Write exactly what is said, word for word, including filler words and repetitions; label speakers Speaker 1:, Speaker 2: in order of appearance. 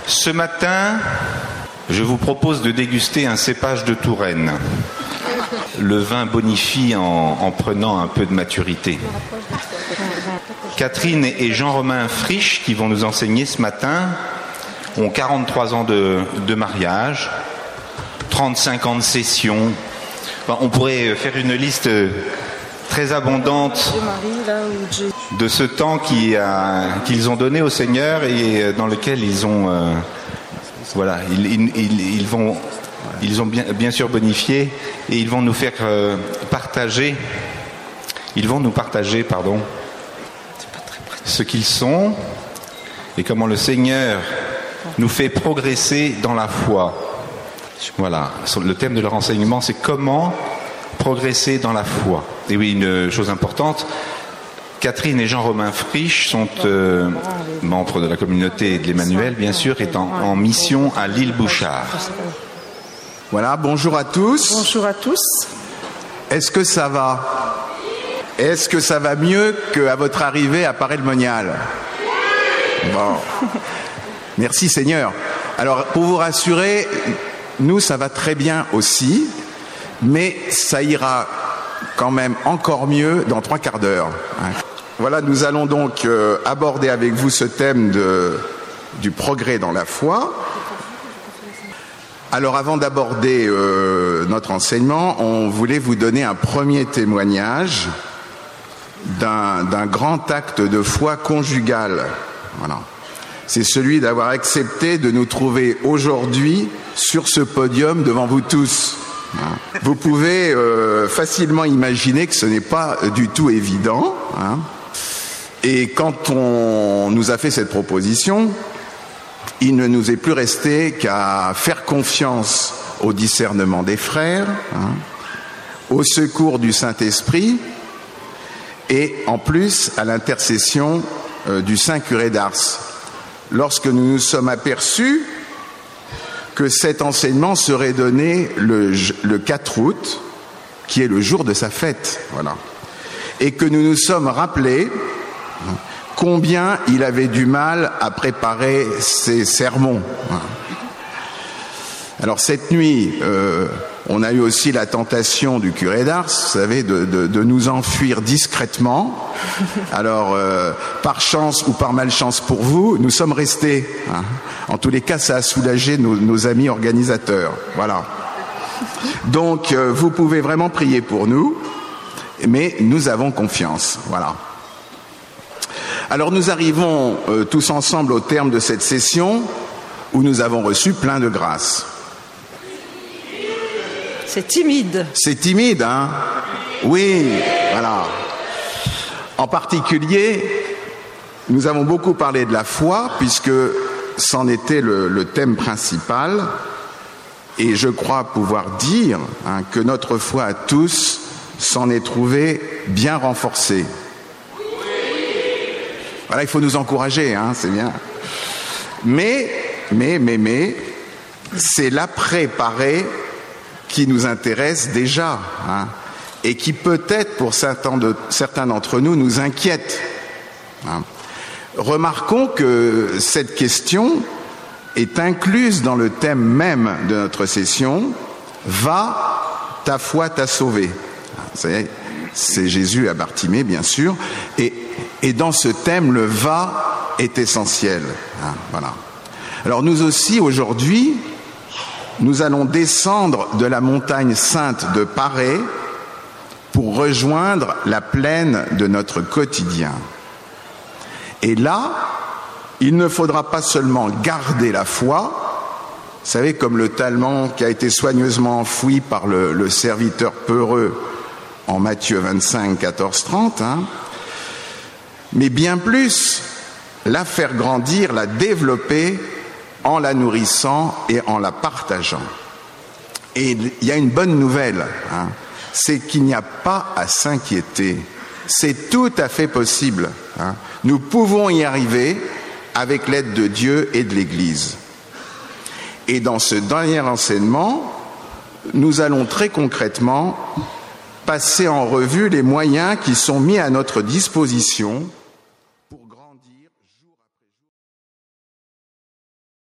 Speaker 1: Ce matin, je vous propose de déguster un cépage de Touraine. Le vin bonifie en, en prenant un peu de maturité. Catherine et Jean-Romain Frisch, qui vont nous enseigner ce matin, ont quarante-trois ans de, de mariage, trente-cinq ans de session. Enfin, on pourrait faire une liste très abondante de ce temps qui a, qu'ils ont donné au Seigneur et dans lequel ils ont, euh, voilà, ils, ils, ils vont, ils ont bien, bien sûr bonifié et ils vont nous faire euh, partager, ils vont nous partager, pardon, ce qu'ils sont et comment le Seigneur nous fait progresser dans la foi. Voilà, le thème de leur enseignement, c'est comment progresser dans la foi. Et oui, une chose importante, Catherine et Jean-Romain Frisch sont euh, membres de la communauté de l'Emmanuel, bien sûr, et en, en mission à l'île Bouchard.
Speaker 2: Voilà, bonjour à tous.
Speaker 3: Bonjour à tous.
Speaker 2: Est-ce que ça va? Est-ce que ça va mieux qu'à votre arrivée à Paray-le-Monial? Bon. Merci Seigneur. Alors, pour vous rassurer, nous, ça va très bien aussi, mais ça ira quand même encore mieux dans trois quarts d'heure. Voilà, nous allons donc euh, aborder avec vous ce thème de, du progrès dans la foi. Alors, avant d'aborder euh, notre enseignement, on voulait vous donner un premier témoignage d'un, d'un grand acte de foi conjugale. Voilà. C'est celui d'avoir accepté de nous trouver aujourd'hui sur ce podium devant vous tous. Vous pouvez euh, facilement imaginer que ce n'est pas du tout évident. Hein. Et quand on nous a fait cette proposition, il ne nous est plus resté qu'à faire confiance au discernement des frères, hein, au secours du Saint-Esprit et en plus à l'intercession euh, du Saint-Curé d'Ars. Lorsque nous nous sommes aperçus que cet enseignement serait donné le, le quatre août, qui est le jour de sa fête, voilà, et que nous nous sommes rappelés combien il avait du mal à préparer ses sermons. Alors cette nuit, euh, on a eu aussi la tentation du curé d'Ars, vous savez, de, de, de nous enfuir discrètement. Alors, euh, par chance ou par malchance pour vous, nous sommes restés. Hein. En tous les cas, ça a soulagé nos, nos amis organisateurs. Voilà. Donc, euh, vous pouvez vraiment prier pour nous, mais nous avons confiance. Voilà. Alors, nous arrivons euh, tous ensemble au terme de cette session où nous avons reçu plein de grâces.
Speaker 3: C'est timide.
Speaker 2: C'est timide, hein? Oui, voilà. En particulier, nous avons beaucoup parlé de la foi, puisque c'en était le, le thème principal. Et je crois pouvoir dire hein, que notre foi à tous s'en est trouvée bien renforcée. Voilà, il faut nous encourager, hein, c'est bien. Mais, mais, mais, mais, c'est l'après-paré qui nous intéresse déjà, hein, et qui peut-être pour certains, de, certains d'entre nous nous inquiète. Hein. Remarquons que cette question est incluse dans le thème même de notre session. Va, ta foi t'a sauvé. C'est, c'est Jésus à Bartimée, bien sûr, et, et dans ce thème, le va est essentiel. Hein, voilà. Alors nous aussi, aujourd'hui, nous allons descendre de la montagne sainte de Paray pour rejoindre la plaine de notre quotidien. Et là, il ne faudra pas seulement garder la foi, vous savez, comme le talent qui a été soigneusement enfoui par le, le serviteur peureux en Matthieu vingt-cinq, quatorze, trente, hein, mais bien plus, la faire grandir, la développer en la nourrissant et en la partageant. Et il y a une bonne nouvelle, hein, c'est qu'il n'y a pas à s'inquiéter. C'est tout à fait possible. Hein. Nous pouvons y arriver avec l'aide de Dieu et de l'Église. Et dans ce dernier enseignement, nous allons très concrètement passer en revue les moyens qui sont mis à notre disposition